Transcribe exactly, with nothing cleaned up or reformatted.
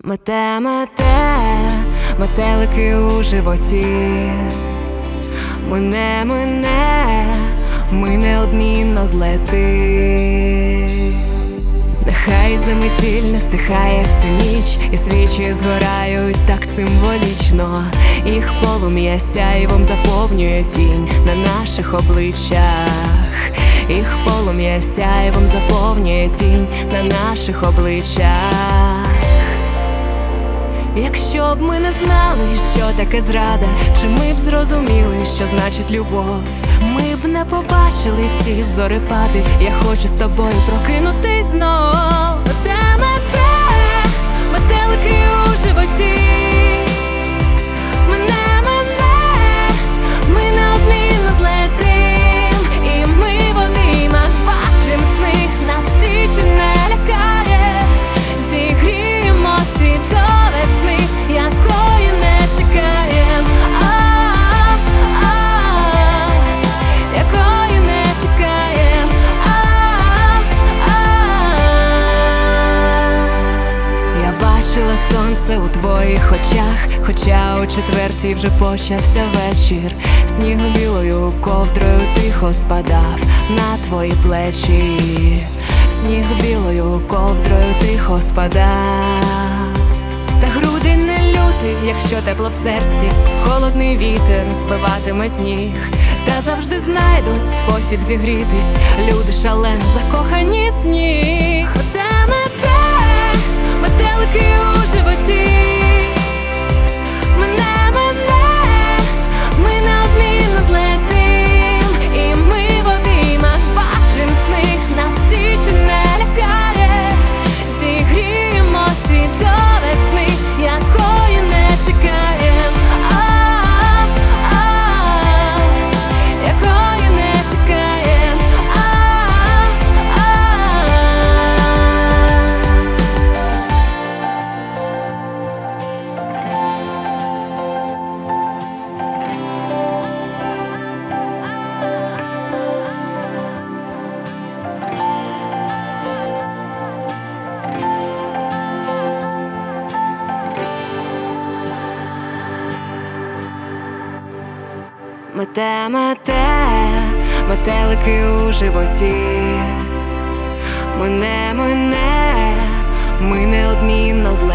Мете, мете, метелики у животі, мине, мине, ми неодмінно злети. Нехай заметіль не стихає всю ніч, і свічі згорають так символічно. Їх полум'я сяйвом заповнює тінь на наших обличчях. Їх полум'я сяйвом заповнює тінь на наших обличчях. Якщо б ми не знали, що таке зрада, чи ми б зрозуміли, що значить любов, ми б не побачили ці зорепади. Я хочу з тобою прокинутись знов. Мете, мете, метелики у животі, мене, мене, ми неодмінно злетим. І ми в обіймах бачим сни, нас січі не лякає. Зігріємось і до весни, якої не чекаєм, а-а-а, якої не чекаєм, а-а-а. Я бачила сонце у твоїх очах, хоча о четвертій вже почався вечір. Сніг білою ковдрою тихо спадав на твої плечі. Сніг білою ковдрою тихо спадав. Та грудень не лютий, якщо тепло в серці, холодний вітер збиватиме сніг. Та завжди знайдуть спосіб зігрітись люди шалено закохані в сніг. Мете, мете, метелики у животі, мене, мене, ми неодмінно злетим. І ми в обіймах бачим сни, нас січі не лякає. Зігріємось і до весни, якої не чекаєм, а-а-а, якої не чекаєм, а-а-а. Мете, мете, метелики у животі, мене, мене, ми неодмінно злетим.